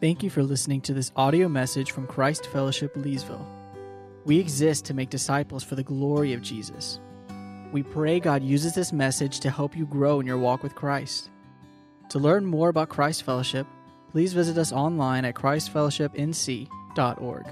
Thank you for listening to this audio message from Christ Fellowship Leesville. We exist to make disciples for the glory of Jesus. We pray God uses this message to help you grow in your walk with Christ. To learn more about Christ Fellowship, please visit us online at christfellowshipnc.org.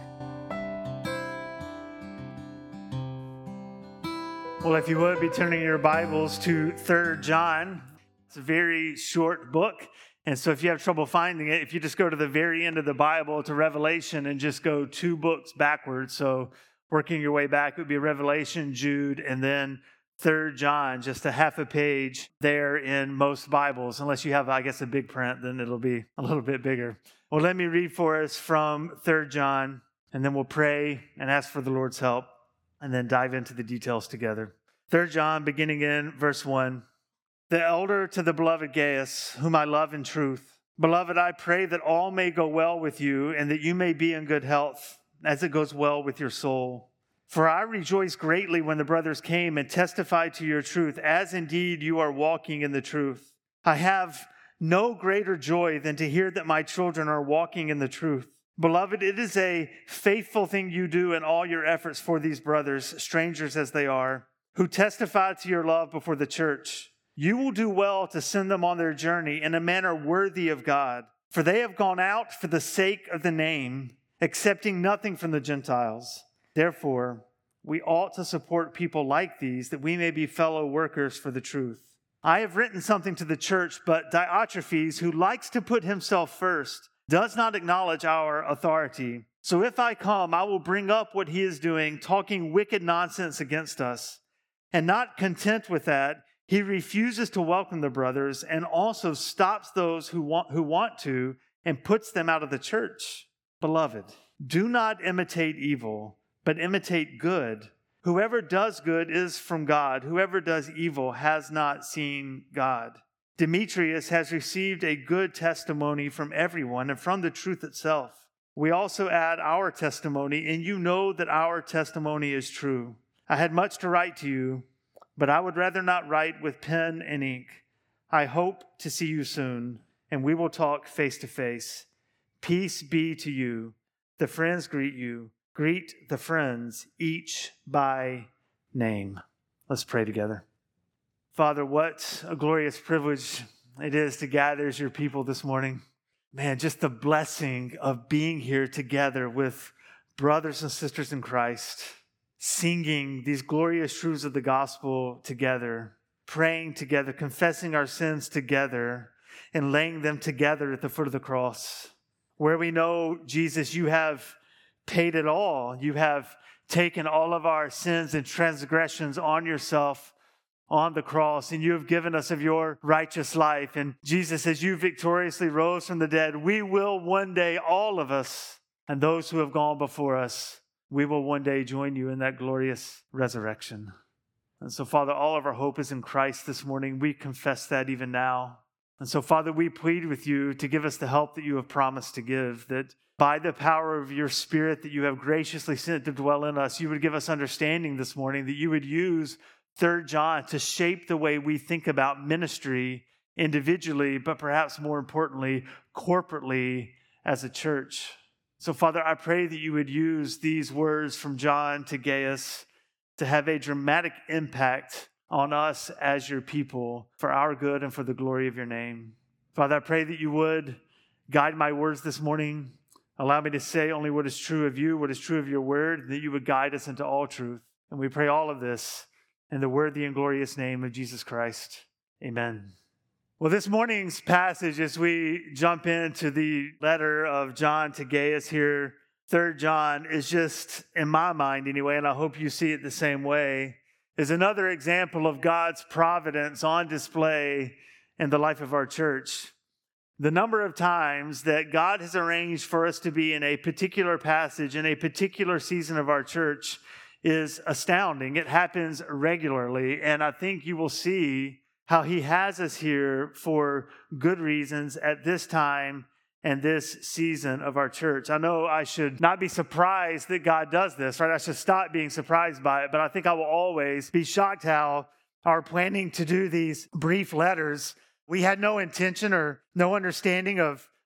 Well, if you would be turning your Bibles to 3 John, it's a very short book. And so if you have trouble finding it, if you just go to the very end of the Bible to Revelation and just go 2 books backwards, so working your way back, it would be Revelation, Jude, and then 3 John, just a half a page there in most Bibles. Unless you have, I guess, a big print, then it'll be a little bit bigger. Well, let me read for us from 3 John, and then we'll pray and ask for the Lord's help, and then dive into the details together. 3 John, beginning in verse 1. The elder to the beloved Gaius, whom I love in truth. Beloved, I pray that all may go well with you, and that you may be in good health, as it goes well with your soul. For I rejoiced greatly when the brothers came and testified to your truth, as indeed you are walking in the truth. I have no greater joy than to hear that my children are walking in the truth. Beloved, it is a faithful thing you do in all your efforts for these brothers, strangers as they are, who testify to your love before the church. You will do well to send them on their journey in a manner worthy of God, for they have gone out for the sake of the name, accepting nothing from the Gentiles. Therefore, we ought to support people like these, that we may be fellow workers for the truth. I have written something to the church, but Diotrephes, who likes to put himself first, does not acknowledge our authority. So if I come, I will bring up what he is doing, talking wicked nonsense against us. And not content with that, he refuses to welcome the brothers and also stops those who want to and puts them out of the church. Beloved, do not imitate evil, but imitate good. Whoever does good is from God. Whoever does evil has not seen God. Demetrius has received a good testimony from everyone and from the truth itself. We also add our testimony, and you know that our testimony is true. I had much to write to you, but I would rather not write with pen and ink. I hope to see you soon, and we will talk face to face. Peace be to you. The friends greet you. Greet the friends, each by name. Let's pray together. Father, what a glorious privilege it is to gather as your people this morning. Man, just the blessing of being here together with brothers and sisters in Christ, singing these glorious truths of the gospel together, praying together, confessing our sins together, and laying them together at the foot of the cross, where we know, Jesus, you have paid it all. You have taken all of our sins and transgressions on yourself on the cross, and you have given us of your righteous life. And Jesus, as you victoriously rose from the dead, we will one day, all of us, and those who have gone before us, we will one day join you in that glorious resurrection. And so, Father, all of our hope is in Christ this morning. We confess that even now. And so, Father, we plead with you to give us the help that you have promised to give, that by the power of your Spirit that you have graciously sent to dwell in us, you would give us understanding this morning, that you would use 3 John to shape the way we think about ministry individually, but perhaps more importantly, corporately as a church. So, Father, I pray that you would use these words from John to Gaius to have a dramatic impact on us as your people for our good and for the glory of your name. Father, I pray that you would guide my words this morning. Allow me to say only what is true of you, what is true of your word, that you would guide us into all truth. And we pray all of this in the worthy and glorious name of Jesus Christ. Amen. Well, this morning's passage, as we jump into the letter of John to Gaius here, 3 John, is just, in my mind anyway, and I hope you see it the same way, is another example of God's providence on display in the life of our church. The number of times that God has arranged for us to be in a particular passage, in a particular season of our church, is astounding. It happens regularly, and I think you will see how he has us here for good reasons at this time and this season of our church. I know I should not be surprised that God does this, right? I should stop being surprised by it, but I think I will always be shocked how our planning to do these brief letters, we had no intention or no understanding of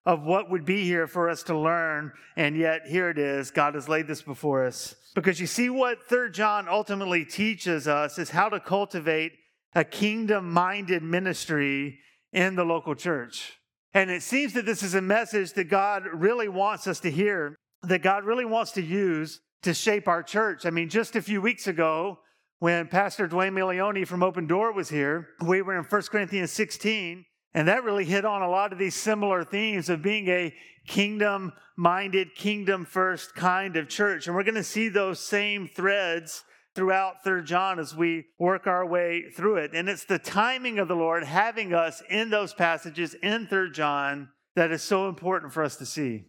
of what would be here for us to learn. And yet here it is. God has laid this before us. Because you see, what 3 John ultimately teaches us is how to cultivate a kingdom-minded ministry in the local church. And it seems that this is a message that God really wants us to hear, that God really wants to use to shape our church. I mean, just a few weeks ago, when Pastor Dwayne Milione from Open Door was here, we were in 1 Corinthians 16, and that really hit on a lot of these similar themes of being a kingdom-minded, kingdom-first kind of church. And we're going to see those same threads throughout 3 John as we work our way through it. And it's the timing of the Lord having us in those passages in 3 John that is so important for us to see.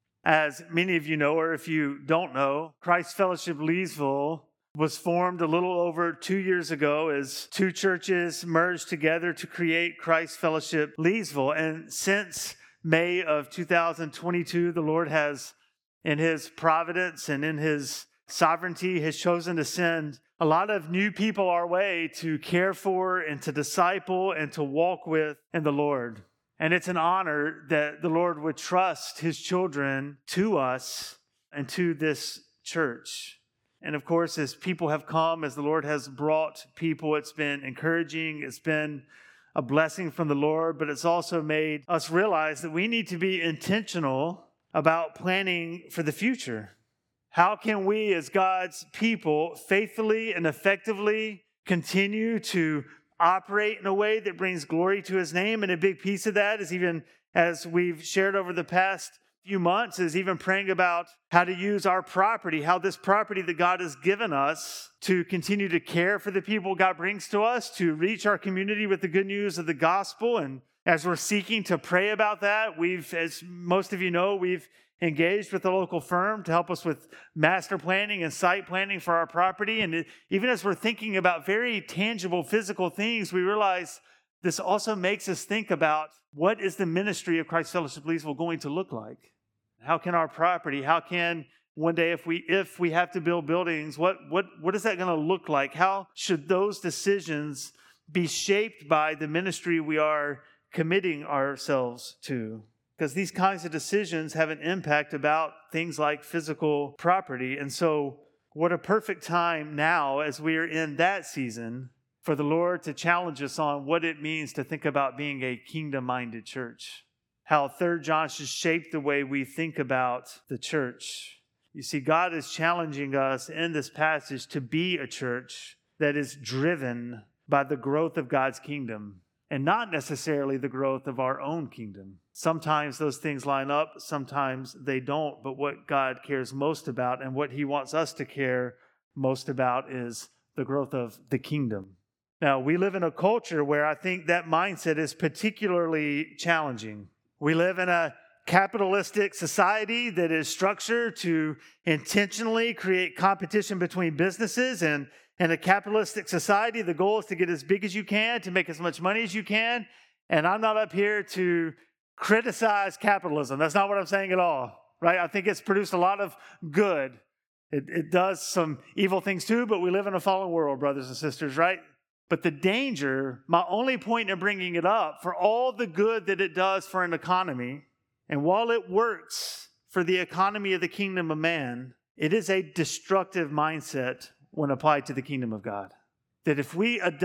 As many of you know, or if you don't know, Christ Fellowship Leesville was formed a little over 2 years ago as two churches merged together to create Christ Fellowship Leesville. And since May of 2022, the Lord has, in His providence and in His sovereignty, has chosen to send a lot of new people our way to care for and to disciple and to walk with in the Lord. And it's an honor that the Lord would trust His children to us and to this church. And of course, as people have come, as the Lord has brought people, it's been encouraging, it's been a blessing from the Lord, but it's also made us realize that we need to be intentional about planning for the future. How can we, as God's people, faithfully and effectively continue to operate in a way that brings glory to His name? And a big piece of that is, even as we've shared over the past few months, is even praying about how to use our property, how this property that God has given us to continue to care for the people God brings to us, to reach our community with the good news of the gospel. And as we're seeking to pray about that, as most of you know, we've engaged with a local firm to help us with master planning and site planning for our property. And even as we're thinking about very tangible physical things, we realize this also makes us think about, what is the ministry of Christ Fellowship Leesville going to look like? How can our property, how can one day, if we have to build buildings, what is that going to look like? How should those decisions be shaped by the ministry we are committing ourselves to? Because these kinds of decisions have an impact about things like physical property. And so what a perfect time now, as we are in that season, for the Lord to challenge us on what it means to think about being a kingdom-minded church. How 3 John should shape the way we think about the church. You see, God is challenging us in this passage to be a church that is driven by the growth of God's kingdom, and not necessarily the growth of our own kingdom. Sometimes those things line up, sometimes they don't, but what God cares most about and what He wants us to care most about is the growth of the kingdom. Now, we live in a culture where I think that mindset is particularly challenging. We live in a capitalistic society that is structured to intentionally create competition between businesses. And in a capitalistic society, the goal is to get as big as you can, to make as much money as you can. And I'm not up here to criticize capitalism. That's not what I'm saying at all, right? I think it's produced a lot of good. It does some evil things too, but we live in a fallen world, brothers and sisters, right? But the danger, my only point in bringing it up, for all the good that it does for an economy, and while it works for the economy of the kingdom of man, it is a destructive mindset when applied to the kingdom of God. That if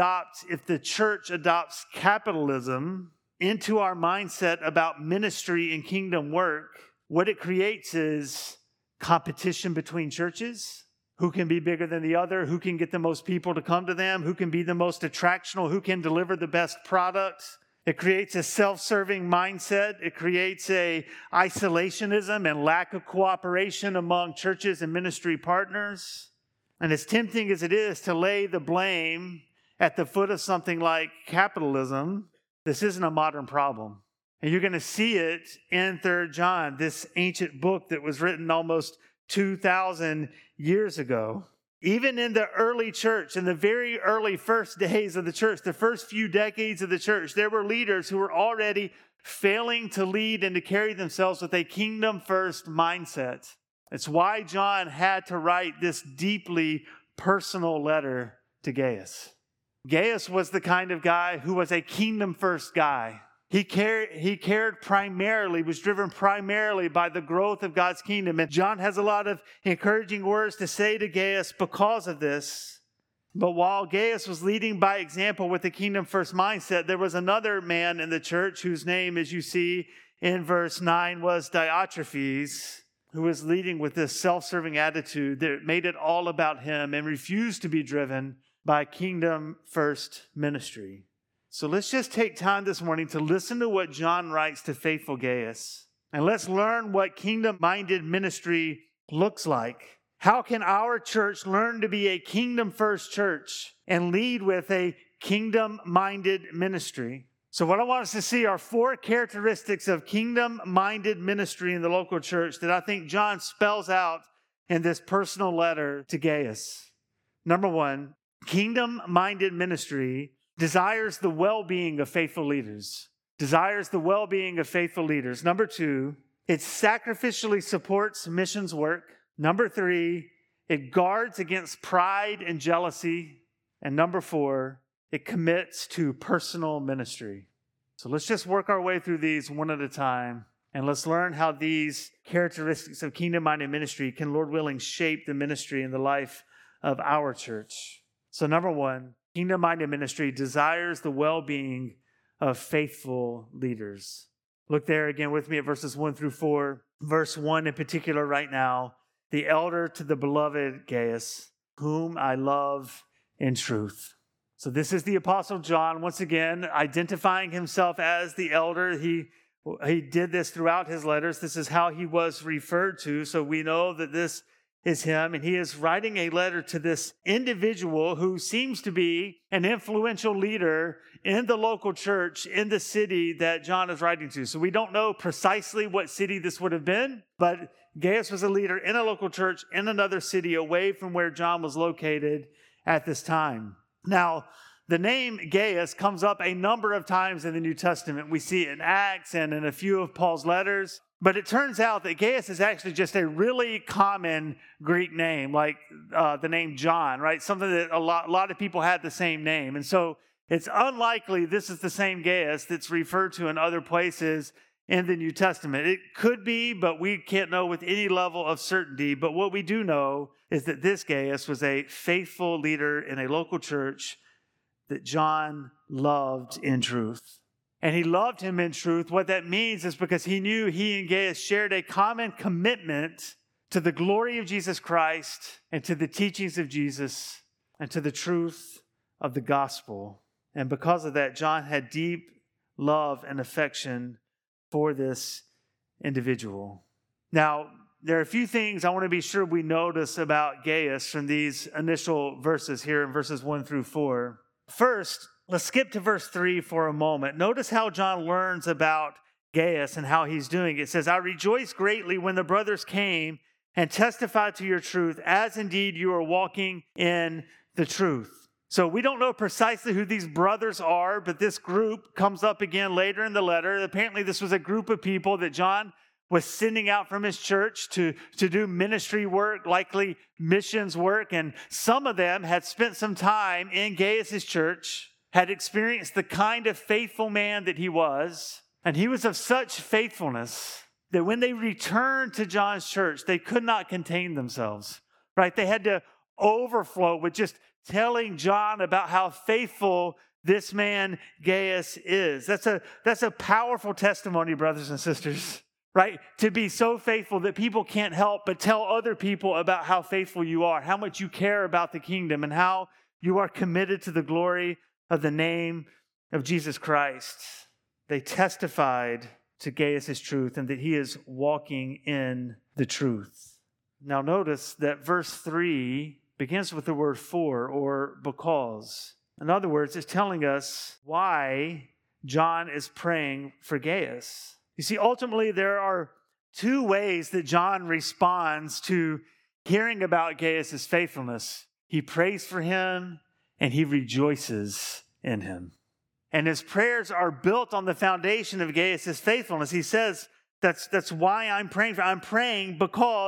the church adopts capitalism into our mindset about ministry and kingdom work, what it creates is competition between churches. Who can be bigger than the other? Who can get the most people to come to them? Who can be the most attractional? Who can deliver the best products? It creates a self-serving mindset. It creates a isolationism and lack of cooperation among churches and ministry partners. And as tempting as it is to lay the blame at the foot of something like capitalism, this isn't a modern problem. And you're going to see it in 3 John, this ancient book that was written almost 2,000 years ago. Even in the early church, in the very early first days of the church, the first few decades of the church, there were leaders who were already failing to lead and to carry themselves with a kingdom-first mindset. It's why John had to write this deeply personal letter to Gaius. Gaius was the kind of guy who was a kingdom-first guy. He cared primarily, was driven primarily by the growth of God's kingdom. And John has a lot of encouraging words to say to Gaius because of this. But while Gaius was leading by example with the kingdom first mindset, there was another man in the church whose name, as you see in verse 9, was Diotrephes, who was leading with this self-serving attitude that made it all about him and refused to be driven by kingdom first ministry. So let's just take time this morning to listen to what John writes to faithful Gaius. And let's learn what kingdom-minded ministry looks like. How can our church learn to be a kingdom-first church and lead with a kingdom-minded ministry? So what I want us to see are 4 characteristics of kingdom-minded ministry in the local church that I think John spells out in this personal letter to Gaius. Number 1, kingdom-minded ministry desires the well-being of faithful leaders. Desires the well-being of faithful leaders. Number 2, it sacrificially supports missions work. Number 3, it guards against pride and jealousy. And number 4, it commits to personal ministry. So let's just work our way through these one at a time. And let's learn how these characteristics of kingdom-minded ministry can, Lord willing, shape the ministry and the life of our church. So number 1, kingdom-minded ministry desires the well-being of faithful leaders. Look there again with me at verses 1 through 4. Verse 1 in particular right now. The elder to the beloved Gaius, whom I love in truth. So this is the Apostle John, once again, identifying himself as the elder. He did this throughout his letters. This is how he was referred to. So we know that this is him, and he is writing a letter to this individual who seems to be an influential leader in the local church in the city that John is writing to. So we don't know precisely what city this would have been, but Gaius was a leader in a local church in another city away from where John was located at this time. Now, the name Gaius comes up a number of times in the New Testament. We see it in Acts and in a few of Paul's letters. But it turns out that Gaius is actually just a really common Greek name, like the name John, right? Something that a lot of people had the same name. And so it's unlikely this is the same Gaius that's referred to in other places in the New Testament. It could be, but we can't know with any level of certainty. But what we do know is that this Gaius was a faithful leader in a local church that John loved in truth. And he loved him in truth. What that means is because he knew he and Gaius shared a common commitment to the glory of Jesus Christ and to the teachings of Jesus and to the truth of the gospel. And because of that, John had deep love and affection for this individual. Now, there are a few things I want to be sure we notice about Gaius from these initial verses here in verses 1 through 4. First, let's skip to verse 3 for a moment. Notice how John learns about Gaius and how he's doing. It says, I rejoiced greatly when the brothers came and testified to your truth, as indeed you are walking in the truth. So we don't know precisely who these brothers are, but this group comes up again later in the letter. Apparently this was a group of people that John was sending out from his church to do ministry work, likely missions work. And some of them had spent some time in Gaius' church, had experienced the kind of faithful man that he was. And he was of such faithfulness that when they returned to John's church, they could not contain themselves, right? They had to overflow with just telling John about how faithful this man Gaius is. That's a powerful testimony, brothers and sisters, right? To be so faithful that people can't help but tell other people about how faithful you are, how much you care about the kingdom, and how you are committed to the glory of the name of Jesus Christ. They testified to Gaius' truth and that he is walking in the truth. Now notice that verse 3 begins with the word for, or because. In other words, it's telling us why John is praying for Gaius. You see, ultimately, there are 2 ways that John responds to hearing about Gaius' faithfulness. He prays for him and he rejoices in him. And his prayers are built on the foundation of Gaius' faithfulness. He says, that's why I'm praying for. I'm praying because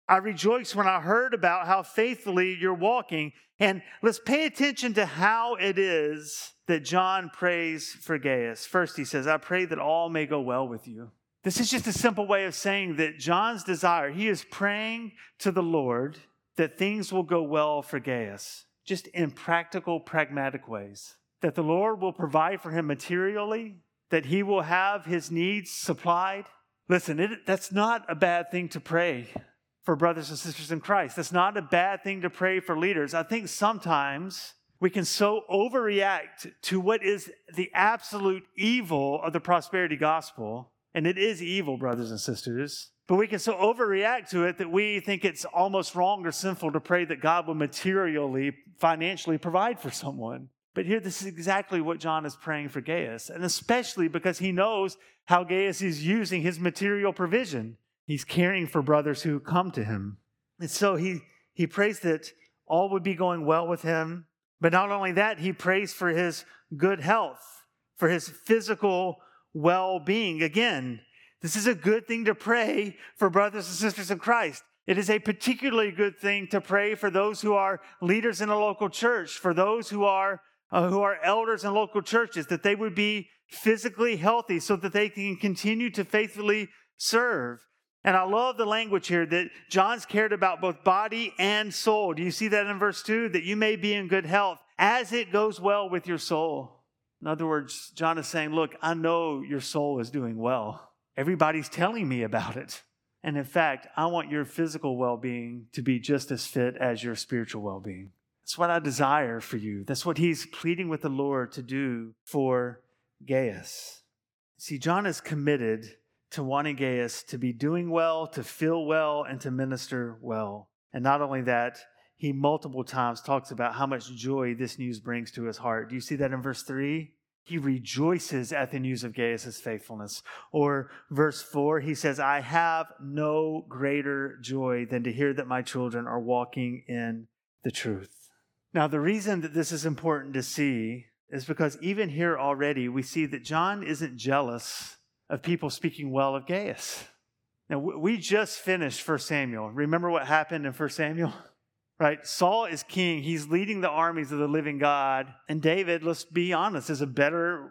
I rejoiced when I heard about how faithfully you're walking. And let's pay attention to how it is that John prays for Gaius. First, he says, I pray that all may go well with you. This is just a simple way of saying that John's desire, he is praying to the Lord that things will go well for Gaius, just in practical, pragmatic ways. That the Lord will provide for him materially, that he will have his needs supplied. Listen, that's not a bad thing to pray for brothers and sisters in Christ. That's not a bad thing to pray for leaders. I think sometimes we can so overreact to what is the absolute evil of the prosperity gospel, and it is evil, brothers and sisters, but we can so overreact to it that we think it's almost wrong or sinful to pray that God will materially, financially provide for someone. But here, this is exactly what John is praying for Gaius, and especially because he knows how Gaius is using his material provision. He's caring for brothers who come to him. And so he prays that all would be going well with him. But not only that, he prays for his good health, for his physical well-being. Again, this is a good thing to pray for brothers and sisters in Christ. It is a particularly good thing to pray for those who are leaders in a local church, for those who are elders in local churches, that they would be physically healthy so that they can continue to faithfully serve. And I love the language here that John's cared about both body and soul. Do you see that in verse 2? That you may be in good health as it goes well with your soul. In other words, John is saying, look, I know your soul is doing well. Everybody's telling me about it. And in fact, I want your physical well-being to be just as fit as your spiritual well-being. That's what I desire for you. That's what he's pleading with the Lord to do for Gaius. See, John is committed to wanting Gaius to be doing well, to feel well, and to minister well. And not only that, he multiple times talks about how much joy this news brings to his heart. Do you see that in verse 3? He rejoices at the news of Gaius' faithfulness. Or verse 4, he says, I have no greater joy than to hear that my children are walking in the truth. Now, the reason that this is important to see is because even here already, we see that John isn't jealous of people speaking well of Gaius. Now, we just finished 1 Samuel. Remember what happened in 1 Samuel? Right? Saul is king. He's leading the armies of the living God. And David, let's be honest, is a better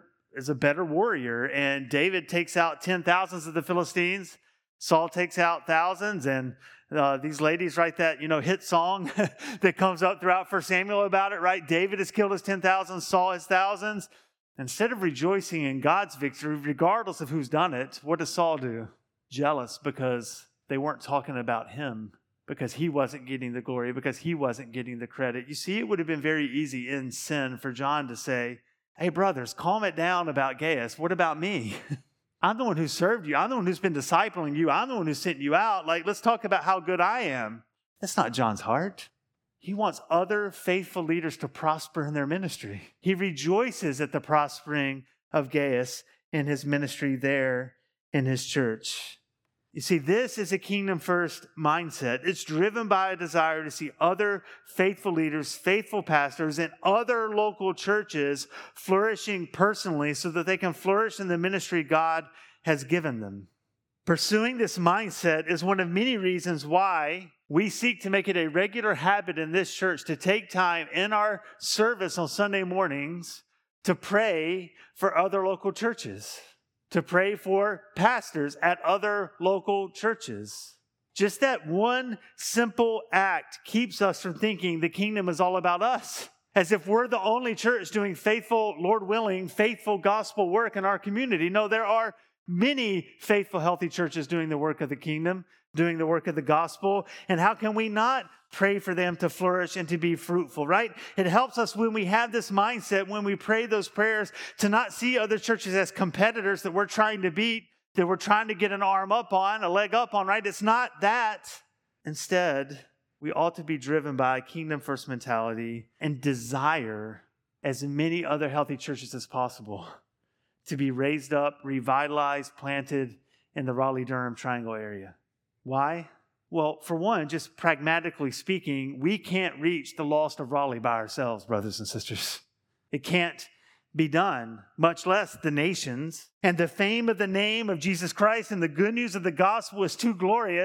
warrior. And David takes out 10,000s of the Philistines. Saul takes out thousands. And these ladies write that, hit song that comes up throughout 1 Samuel about it, right? David has killed his 10,000, Saul his thousands. Instead of rejoicing in God's victory, regardless of who's done it, what does Saul do? Jealous because they weren't talking about him, because he wasn't getting the glory, because he wasn't getting the credit. You see, it would have been very easy in sin for John to say, hey, brothers, calm it down about Gaius. What about me? I'm the one who served you. I'm the one who's been discipling you. I'm the one who sent you out. Let's talk about how good I am. That's not John's heart. He wants other faithful leaders to prosper in their ministry. He rejoices at the prospering of Gaius in his ministry there in his church. You see, this is a kingdom-first mindset. It's driven by a desire to see other faithful leaders, faithful pastors, and other local churches flourishing personally so that they can flourish in the ministry God has given them. Pursuing this mindset is one of many reasons why we seek to make it a regular habit in this church to take time in our service on Sunday mornings to pray for other local churches, to pray for pastors at other local churches. Just that one simple act keeps us from thinking the kingdom is all about us, as if we're the only church doing faithful, Lord willing, faithful gospel work in our community. No, there are many faithful, healthy churches doing the work of the kingdom, doing the work of the gospel. And how can we not pray for them to flourish and to be fruitful, right? It helps us when we have this mindset, when we pray those prayers, to not see other churches as competitors that we're trying to beat, that we're trying to get an arm up on, a leg up on, right? It's not that. Instead, we ought to be driven by a kingdom-first mentality and desire as many other healthy churches as possible to be raised up, revitalized, planted in the Raleigh-Durham Triangle area. Why? Well, for one, just pragmatically speaking, we can't reach the lost of Raleigh by ourselves, brothers and sisters. It can't be done, much less the nations. And the fame of the name of Jesus Christ and the good news of the gospel is too glorious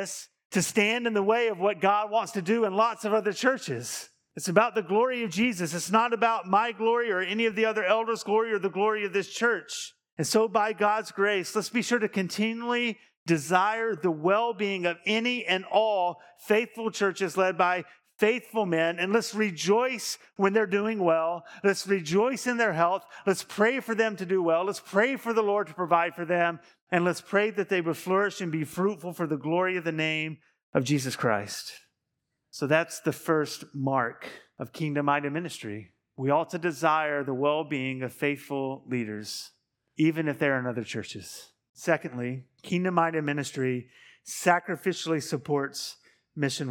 to stand in the way of what God wants to do in lots of other churches. It's about the glory of Jesus. It's not about my glory or any of the other elders' glory or the glory of this church. And so by God's grace, let's be sure to continually desire the well-being of any and all faithful churches led by faithful men. And let's rejoice when they're doing well. Let's rejoice in their health. Let's pray for them to do well. Let's pray for the Lord to provide for them. And let's pray that they would flourish and be fruitful for the glory of the name of Jesus Christ. So that's the first mark of kingdom-minded ministry. We ought to desire the well-being of faithful leaders, even if they're in other churches. Secondly, kingdom-minded ministry sacrificially supports missions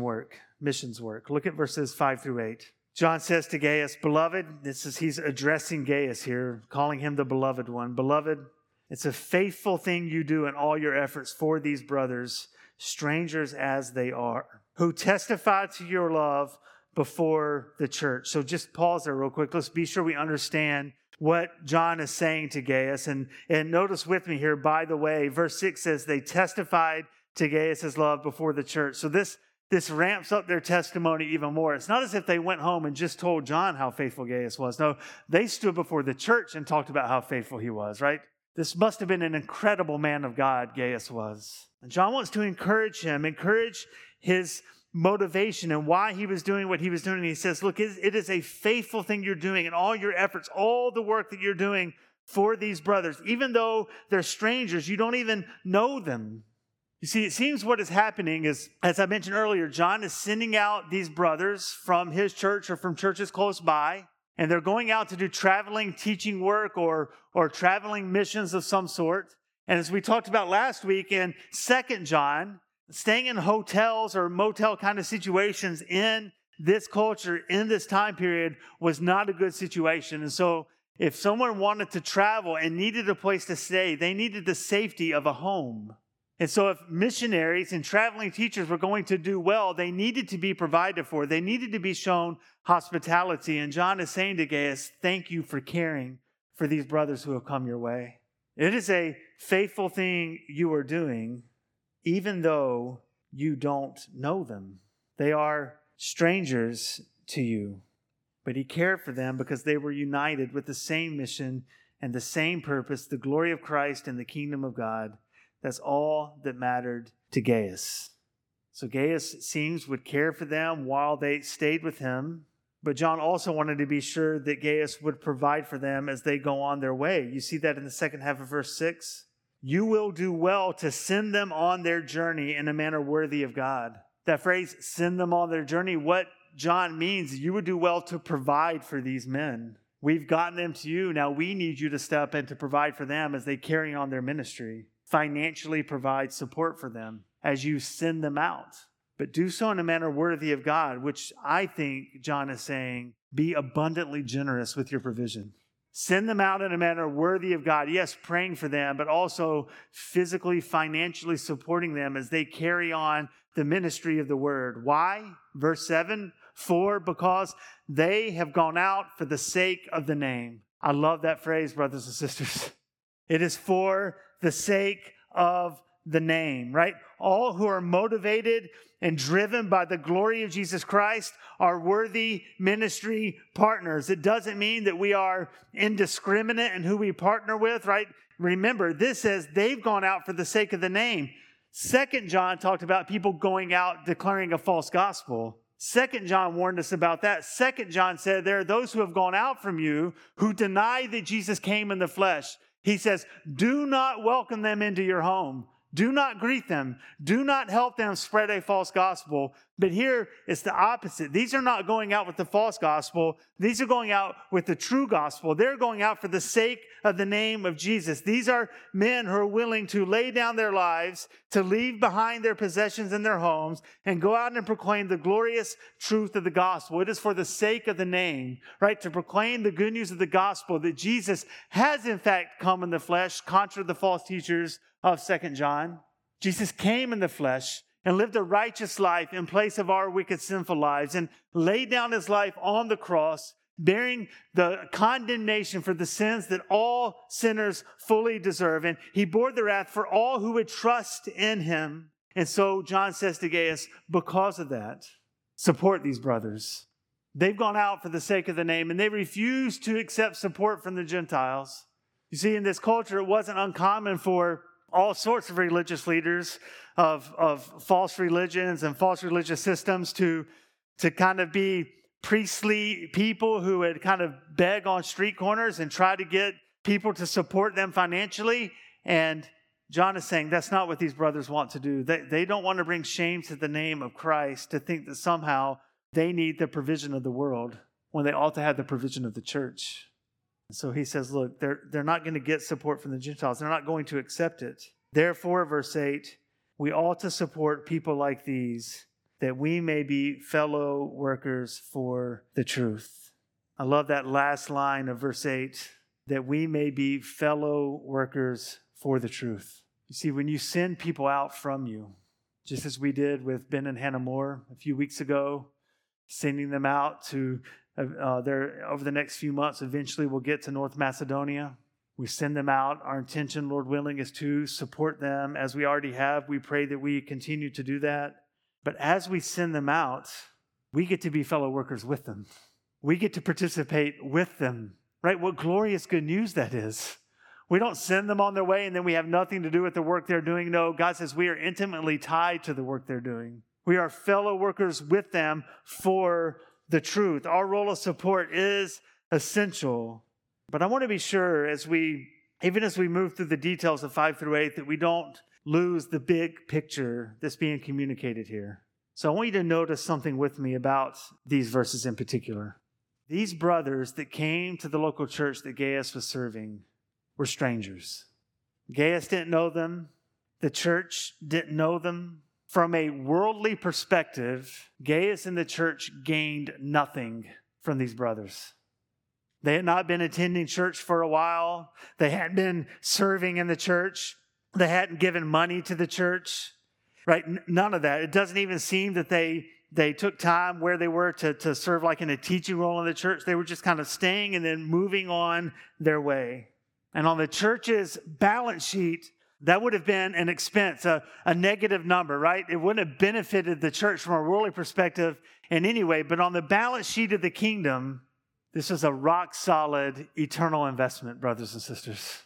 work. Look at verses 5 through 8. John says to Gaius, beloved, he's addressing Gaius here, calling him the beloved one. Beloved, it's a faithful thing you do in all your efforts for these brothers, strangers as they are, who testify to your love before the church. So just pause there real quick. Let's be sure we understand what John is saying to Gaius. And notice with me here, by the way, verse 6 says they testified to Gaius' love before the church. So this ramps up their testimony even more. It's not as if they went home and just told John how faithful Gaius was. No, they stood before the church and talked about how faithful he was, right? This must have been an incredible man of God, Gaius was. And John wants to encourage him, encourage his motivation and why he was doing what he was doing. And he says, look, it is a faithful thing you're doing in all your efforts, all the work that you're doing for these brothers. Even though they're strangers, you don't even know them. You see, it seems what is happening is, as I mentioned earlier, John is sending out these brothers from his church or from churches close by, and they're going out to do traveling teaching work or traveling missions of some sort. And as we talked about last week in 2 John, staying in hotels or motel kind of situations in this culture, in this time period, was not a good situation. And so if someone wanted to travel and needed a place to stay, they needed the safety of a home. And so if missionaries and traveling teachers were going to do well, they needed to be provided for. They needed to be shown hospitality. And John is saying to Gaius, thank you for caring for these brothers who have come your way. It is a faithful thing you are doing, even though you don't know them. They are strangers to you. But he cared for them because they were united with the same mission and the same purpose, the glory of Christ and the kingdom of God. That's all that mattered to Gaius. So Gaius, it seems, would care for them while they stayed with him. But John also wanted to be sure that Gaius would provide for them as they go on their way. You see that in the second half of verse 6. You will do well to send them on their journey in a manner worthy of God. That phrase, send them on their journey, what John means, you would do well to provide for these men. We've gotten them to you. Now we need you to step in to provide for them as they carry on their ministry. Financially provide support for them as you send them out. But do so in a manner worthy of God, which I think John is saying, be abundantly generous with your provision. Send them out in a manner worthy of God. Yes, praying for them, but also physically, financially supporting them as they carry on the ministry of the word. Why? Verse 7, because they have gone out for the sake of the name. I love that phrase, brothers and sisters. It is for the sake of the name, right? All who are motivated and driven by the glory of Jesus Christ are worthy ministry partners. It doesn't mean that we are indiscriminate in who we partner with, right? Remember, this says they've gone out for the sake of the name. 2 John talked about people going out declaring a false gospel. 2 John warned us about that. 2 John said there are those who have gone out from you who deny that Jesus came in the flesh. He says, do not welcome them into your home. Do not greet them. Do not help them spread a false gospel. But here it's the opposite. These are not going out with the false gospel. These are going out with the true gospel. They're going out for the sake of the name of Jesus. These are men who are willing to lay down their lives, to leave behind their possessions and their homes, and go out and proclaim the glorious truth of the gospel. It is for the sake of the name, right? To proclaim the good news of the gospel that Jesus has in fact come in the flesh, contrary to the false teachers of 2 John. Jesus came in the flesh and lived a righteous life in place of our wicked, sinful lives, and laid down his life on the cross, bearing the condemnation for the sins that all sinners fully deserve. And he bore the wrath for all who would trust in him. And so John says to Gaius, because of that, support these brothers. They've gone out for the sake of the name, and they refuse to accept support from the Gentiles. You see, in this culture, it wasn't uncommon for all sorts of religious leaders of false religions and false religious systems to kind of be priestly people who would kind of beg on street corners and try to get people to support them financially. And John is saying that's not what these brothers want to do. They don't want to bring shame to the name of Christ, to think that somehow they need the provision of the world when they ought to have the provision of the church. So he says, look, they're not going to get support from the Gentiles. They're not going to accept it. Therefore, verse 8, we ought to support people like these, that we may be fellow workers for the truth. I love that last line of verse 8, that we may be fellow workers for the truth. You see, when you send people out from you, just as we did with Ben and Hannah Moore a few weeks ago, sending them out to over the next few months, eventually we'll get to North Macedonia. We send them out. Our intention, Lord willing, is to support them as we already have. We pray that we continue to do that. But as we send them out, we get to be fellow workers with them. We get to participate with them, right? What glorious good news that is. We don't send them on their way and then we have nothing to do with the work they're doing. No, God says we are intimately tied to the work they're doing. We are fellow workers with them for the truth. Our role of support is essential. But I want to be sure even as we move through the details of 5 through 8, that we don't lose the big picture that's being communicated here. So I want you to notice something with me about these verses in particular. These brothers that came to the local church that Gaius was serving were strangers. Gaius didn't know them. The church didn't know them. From a worldly perspective, Gaius and the church gained nothing from these brothers. They had not been attending church for a while. They hadn't been serving in the church. They hadn't given money to the church, right? None of that. It doesn't even seem that they took time where they were to serve like in a teaching role in the church. They were just kind of staying and then moving on their way. And on the church's balance sheet, that would have been an expense, a negative number, right? It wouldn't have benefited the church from a worldly perspective in any way. But on the balance sheet of the kingdom, this was a rock-solid, eternal investment, brothers and sisters.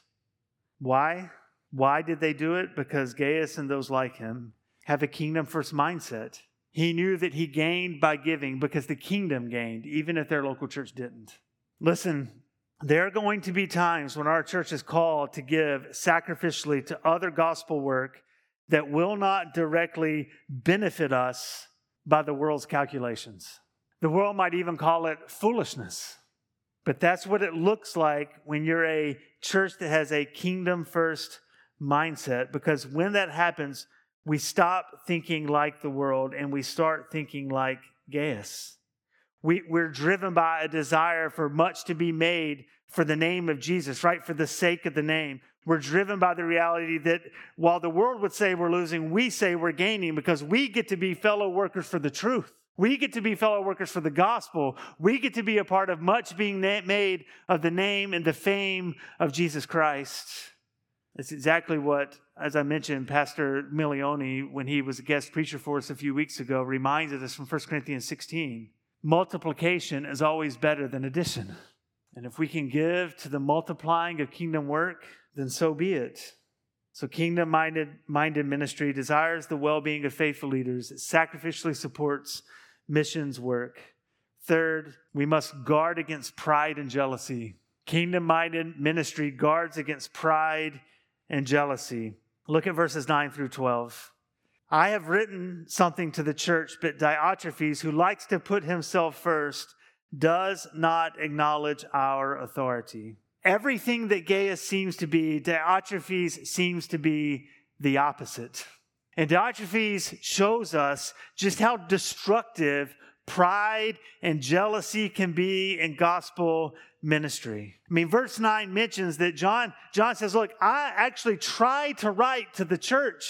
Why? Why did they do it? Because Gaius and those like him have a kingdom-first mindset. He knew that he gained by giving because the kingdom gained, even if their local church didn't. Listen, there are going to be times when our church is called to give sacrificially to other gospel work that will not directly benefit us by the world's calculations. The world might even call it foolishness. But that's what it looks like when you're a church that has a kingdom-first mindset, because when that happens, we stop thinking like the world and we start thinking like Gaius. We're driven by a desire for much to be made for the name of Jesus, right? For the sake of the name. We're driven by the reality that while the world would say we're losing, we say we're gaining because we get to be fellow workers for the truth. We get to be fellow workers for the gospel. We get to be a part of much being made of the name and the fame of Jesus Christ. It's exactly what, as I mentioned, Pastor Milioni, when he was a guest preacher for us a few weeks ago, reminded us from 1 Corinthians 16. Multiplication is always better than addition. And if we can give to the multiplying of kingdom work, then so be it. So kingdom-minded ministry desires the well-being of faithful leaders. It sacrificially supports missions work. Third, we must guard against pride and jealousy. Kingdom-minded ministry guards against pride and jealousy. Look at verses 9 through 12. I have written something to the church, but Diotrephes, who likes to put himself first, does not acknowledge our authority. Everything that Gaius seems to be, Diotrephes seems to be the opposite. And Diotrephes shows us just how destructive pride and jealousy can be in gospel ministry. I mean, verse 9 mentions that John says, look, I actually tried to write to the church.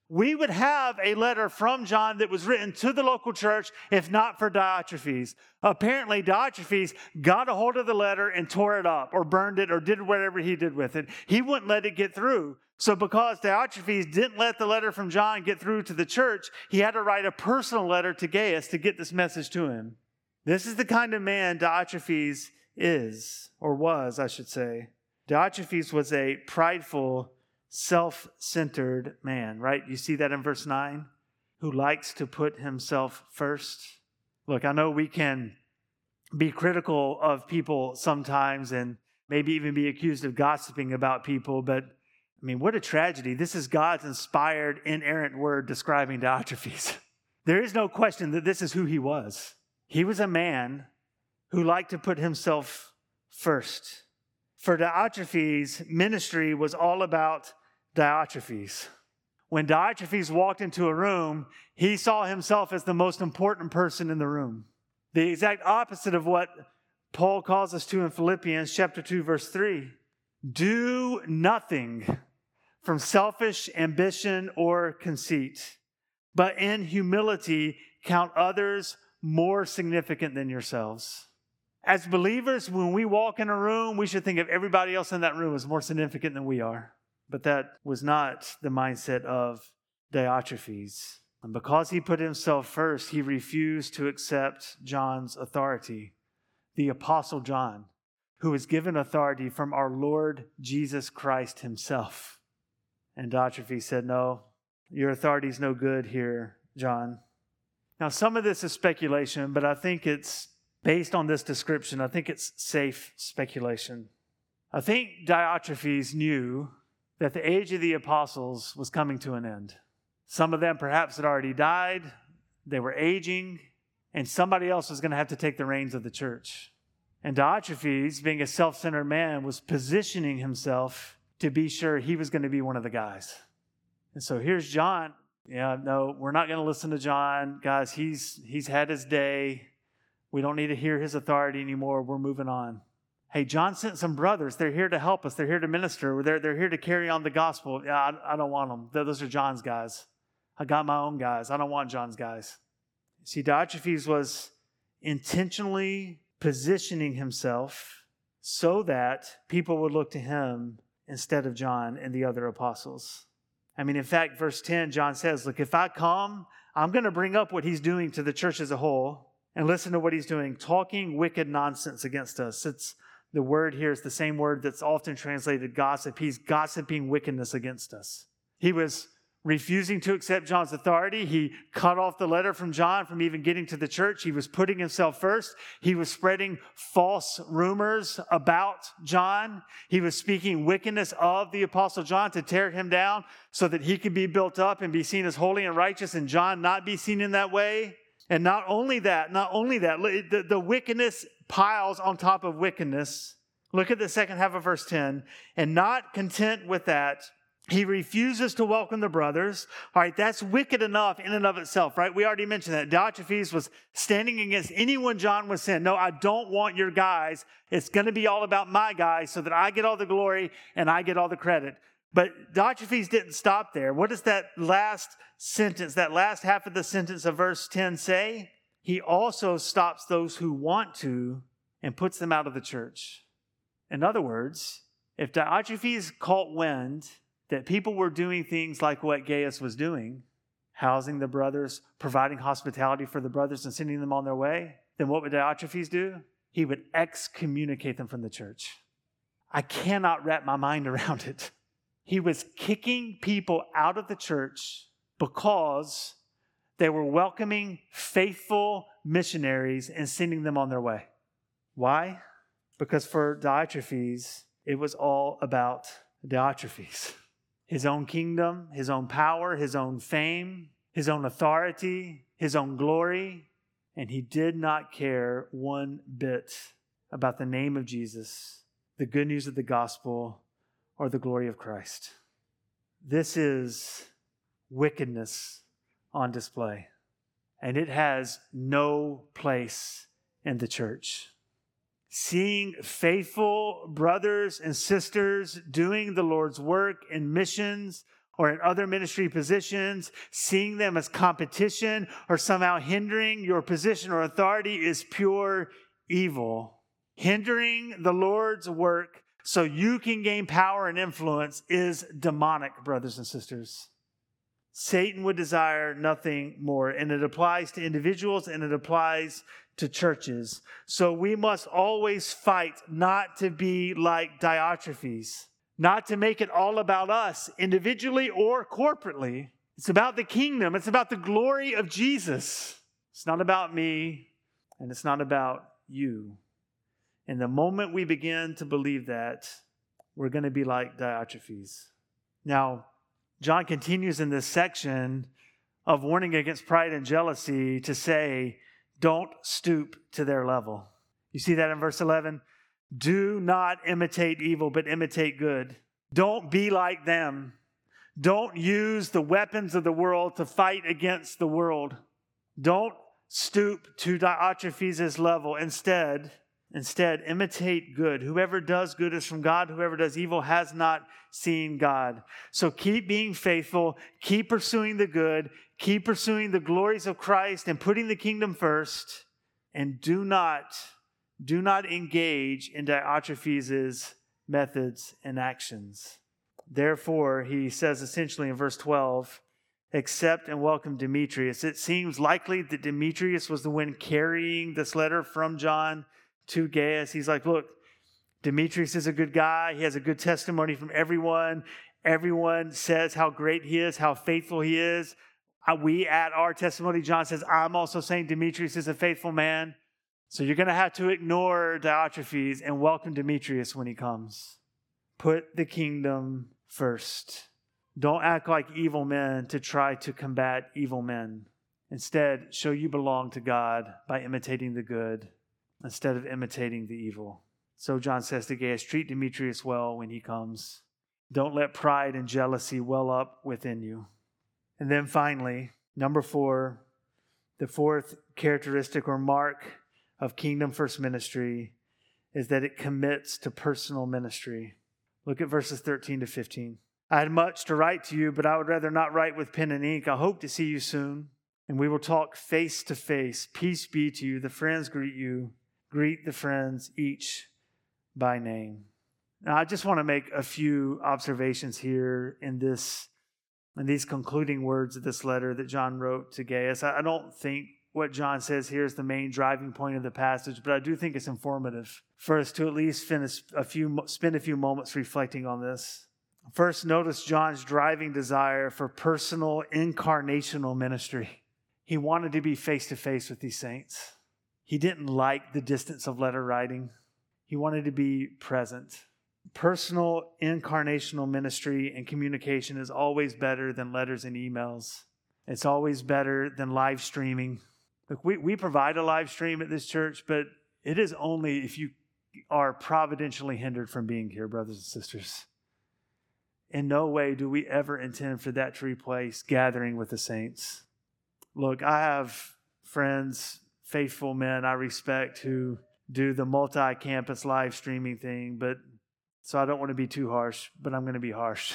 we would have a letter from John that was written to the local church if not for Diotrephes. Apparently, Diotrephes got a hold of the letter and tore it up or burned it or did whatever he did with it. He wouldn't let it get through. So because Diotrephes didn't let the letter from John get through to the church, he had to write a personal letter to Gaius to get this message to him. This is the kind of man Diotrephes is, or was, I should say. Diotrephes was a prideful, self-centered man, right? You see that in verse 9? Who likes to put himself first. Look, I know we can be critical of people sometimes and maybe even be accused of gossiping about people, but I mean, what a tragedy. This is God's inspired, inerrant word describing Diotrephes. There is no question that this is who he was. He was a man who liked to put himself first. For Diotrephes, ministry was all about Diotrephes. When Diotrephes walked into a room, he saw himself as the most important person in the room. The exact opposite of what Paul calls us to in Philippians chapter 2, verse 3. Do nothing from selfish ambition or conceit, but in humility count others more significant than yourselves. As believers, when we walk in a room, we should think of everybody else in that room as more significant than we are. But that was not the mindset of Diotrephes. And because he put himself first, he refused to accept John's authority. The Apostle John, who was given authority from our Lord Jesus Christ himself. And Diotrephes said, no, your authority is no good here, John. Now, some of this is speculation, but I think it's based on this description. I think it's safe speculation. I think Diotrephes knew that the age of the apostles was coming to an end. Some of them perhaps had already died. They were aging, and somebody else was going to have to take the reins of the church. And Diotrephes, being a self-centered man, was positioning himself to be sure he was going to be one of the guys. And so here's John. Yeah, no, we're not going to listen to John. Guys, he's had his day. We don't need to hear his authority anymore. We're moving on. Hey, John sent some brothers. They're here to help us. They're here to minister. They're here to carry on the gospel. Yeah, I don't want them. Those are John's guys. I got my own guys. I don't want John's guys. See, Diotrephes was intentionally positioning himself so that people would look to him instead of John and the other apostles. I mean, in fact, verse 10, John says, look, if I come, I'm going to bring up what he's doing to the church as a whole and listen to what he's doing, talking wicked nonsense against us. The word here is the same word that's often translated gossip. He's gossiping wickedness against us. He was refusing to accept John's authority. He cut off the letter from John from even getting to the church. He was putting himself first. He was spreading false rumors about John. He was speaking wickedness of the Apostle John to tear him down so that he could be built up and be seen as holy and righteous and John not be seen in that way. And not only that, the wickedness piles on top of wickedness. Look at the second half of verse 10. And not content with that, he refuses to welcome the brothers. All right, that's wicked enough in and of itself, right? We already mentioned that. Diotrephes was standing against anyone John would send. No, I don't want your guys. It's going to be all about my guys so that I get all the glory and I get all the credit. But Diotrephes didn't stop there. What does that last sentence, that last half of the sentence of verse 10 say? He also stops those who want to and puts them out of the church. In other words, if Diotrephes caught wind that people were doing things like what Gaius was doing, housing the brothers, providing hospitality for the brothers and sending them on their way, then what would Diotrephes do? He would excommunicate them from the church. I cannot wrap my mind around it. He was kicking people out of the church because they were welcoming faithful missionaries and sending them on their way. Why? Because for Diotrephes, it was all about Diotrephes. His own kingdom, his own power, his own fame, his own authority, his own glory. And he did not care one bit about the name of Jesus, the good news of the gospel, or the glory of Christ. This is wickedness on display, and it has no place in the church. Seeing faithful brothers and sisters doing the Lord's work in missions or in other ministry positions, seeing them as competition or somehow hindering your position or authority is pure evil. Hindering the Lord's work so you can gain power and influence is demonic, brothers and sisters. Satan would desire nothing more, and it applies to individuals and it applies to churches. So we must always fight not to be like Diotrephes, not to make it all about us individually or corporately. It's about the kingdom. It's about the glory of Jesus. It's not about me, and it's not about you. And the moment we begin to believe that, we're going to be like Diotrephes. Now, John continues in this section of warning against pride and jealousy to say, don't stoop to their level. You see that in verse 11? Do not imitate evil, but imitate good. Don't be like them. Don't use the weapons of the world to fight against the world. Don't stoop to Diotrephes' level. Instead, imitate good. Whoever does good is from God. Whoever does evil has not seen God. So keep being faithful. Keep pursuing the good. Keep pursuing the glories of Christ and putting the kingdom first. And do not engage in Diotrephes' methods and actions. Therefore, he says essentially in verse 12, accept and welcome Demetrius. It seems likely that Demetrius was the one carrying this letter from John to Gaius. He's like, look, Demetrius is a good guy. He has a good testimony from everyone. Everyone says how great he is, how faithful he is. We add our testimony. John says, I'm also saying Demetrius is a faithful man. So you're going to have to ignore Diotrephes and welcome Demetrius when he comes. Put the kingdom first. Don't act like evil men to try to combat evil men. Instead, show you belong to God by imitating the good instead of imitating the evil. So John says to Gaius, treat Demetrius well when he comes. Don't let pride and jealousy well up within you. And then finally, number 4, the fourth characteristic or mark of Kingdom First Ministry is that it commits to personal ministry. Look at verses 13 to 15. I had much to write to you, but I would rather not write with pen and ink. I hope to see you soon, and we will talk face to face. Peace be to you. The friends greet you. Greet the friends each by name. Now, I just want to make a few observations here in these concluding words of this letter that John wrote to Gaius. I don't think what John says here is the main driving point of the passage, but I do think it's informative for us to at least spend a few moments reflecting on this. First, notice John's driving desire for personal incarnational ministry. He wanted to be face to face with these saints. He didn't like the distance of letter writing. He wanted to be present. Personal incarnational ministry and communication is always better than letters and emails. It's always better than live streaming. Look, we provide a live stream at this church, but it is only if you are providentially hindered from being here, brothers and sisters. In no way do we ever intend for that to replace gathering with the saints. Look, I have friends, faithful men I respect who do the multi-campus live streaming thing, so I don't want to be too harsh, but I'm going to be harsh.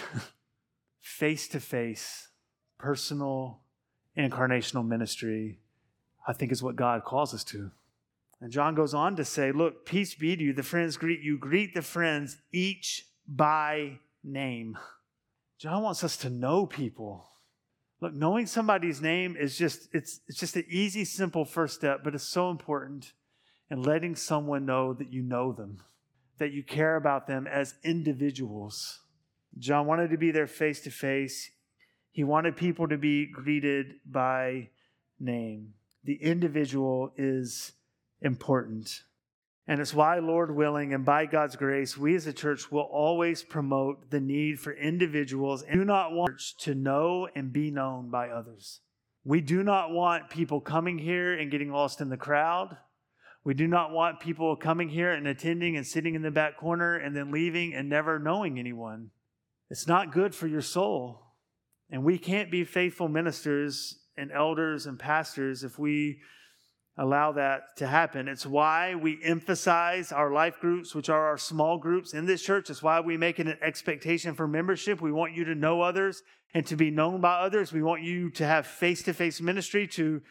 Face-to-face, personal, incarnational ministry, I think is what God calls us to. And John goes on to say, look, peace be to you. The friends greet you. Greet the friends each by name. John wants us to know people. Look, knowing somebody's name is just an easy, simple first step, but it's so important in letting someone know that you know them, that you care about them as individuals. John wanted to be there face to face. He wanted people to be greeted by name. The individual is important. And it's why, Lord willing, and by God's grace, we as a church will always promote the need for individuals and do not want to know and be known by others. We do not want people coming here and getting lost in the crowd. We do not want people coming here and attending and sitting in the back corner and then leaving and never knowing anyone. It's not good for your soul. And we can't be faithful ministers and elders and pastors if we allow that to happen. It's why we emphasize our life groups, which are our small groups in this church. It's why we make it an expectation for membership. We want you to know others and to be known by others. We want you to have face-to-face ministry.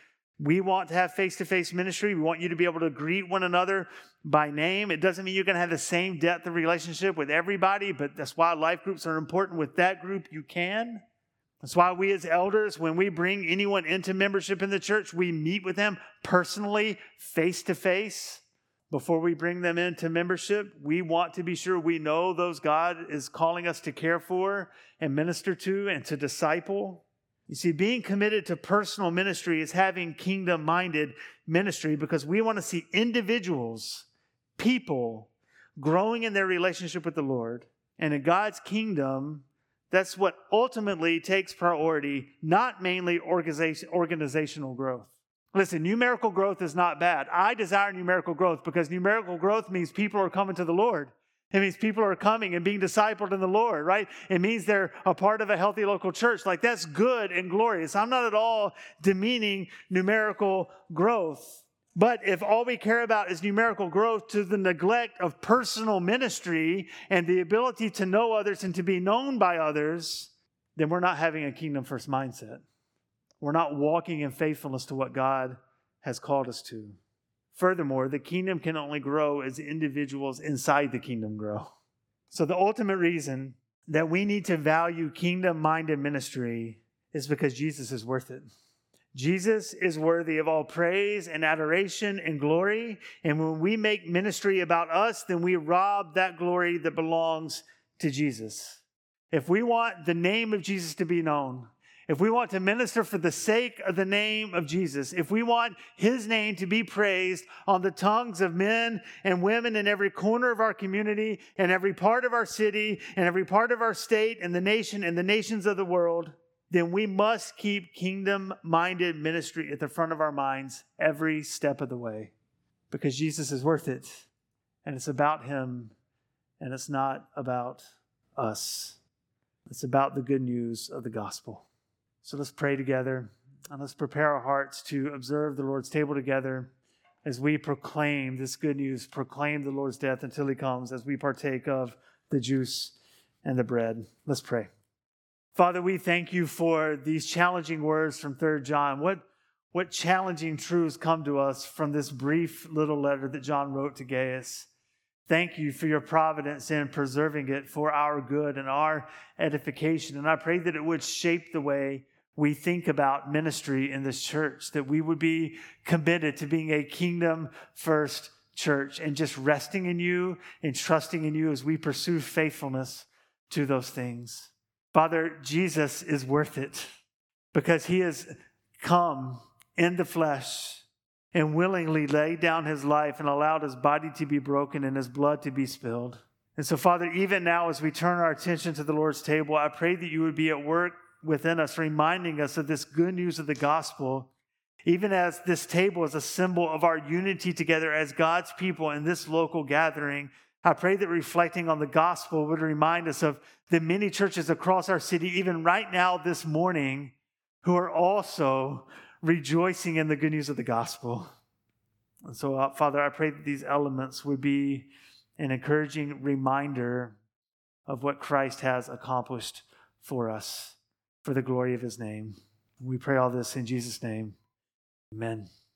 We want to have face-to-face ministry. We want you to be able to greet one another by name. It doesn't mean you're going to have the same depth of relationship with everybody, but that's why life groups are important. With that group, you can. That's why we as elders, when we bring anyone into membership in the church, we meet with them personally, face-to-face, before we bring them into membership. We want to be sure we know those God is calling us to care for and minister to and to disciple. You see, being committed to personal ministry is having kingdom-minded ministry, because we want to see individuals, people, growing in their relationship with the Lord. And in God's kingdom, that's what ultimately takes priority, not mainly organizational growth. Listen, numerical growth is not bad. I desire numerical growth because numerical growth means people are coming to the Lord. It means people are coming and being discipled in the Lord, right? It means they're a part of a healthy local church. Like, that's good and glorious. I'm not at all demeaning numerical growth. But if all we care about is numerical growth to the neglect of personal ministry and the ability to know others and to be known by others, then we're not having a kingdom first mindset. We're not walking in faithfulness to what God has called us to. Furthermore, the kingdom can only grow as individuals inside the kingdom grow. So the ultimate reason that we need to value kingdom-minded ministry is because Jesus is worth it. Jesus is worthy of all praise and adoration and glory. And when we make ministry about us, then we rob that glory that belongs to Jesus. If we want the name of Jesus to be known, if we want to minister for the sake of the name of Jesus, if we want his name to be praised on the tongues of men and women in every corner of our community and every part of our city and every part of our state and the nation and the nations of the world, then we must keep kingdom-minded ministry at the front of our minds every step of the way, because Jesus is worth it, and it's about him, and it's not about us. It's about the good news of the gospel. So let's pray together, and let's prepare our hearts to observe the Lord's table together as we proclaim this good news, proclaim the Lord's death until he comes, as we partake of the juice and the bread. Let's pray. Father, we thank you for these challenging words from 3 John. What challenging truths come to us from this brief little letter that John wrote to Gaius. Thank you for your providence in preserving it for our good and our edification. And I pray that it would shape the way we think about ministry in this church, that we would be committed to being a kingdom-first church and just resting in you and trusting in you as we pursue faithfulness to those things. Father, Jesus is worth it because he has come in the flesh and willingly laid down his life and allowed his body to be broken and his blood to be spilled. And so, Father, even now as we turn our attention to the Lord's table, I pray that you would be at work within us, reminding us of this good news of the gospel, even as this table is a symbol of our unity together as God's people in this local gathering. I pray that reflecting on the gospel would remind us of the many churches across our city, even right now this morning, who are also rejoicing in the good news of the gospel. And so, Father, I pray that these elements would be an encouraging reminder of what Christ has accomplished for us, for the glory of his name. We pray all this in Jesus' name. Amen.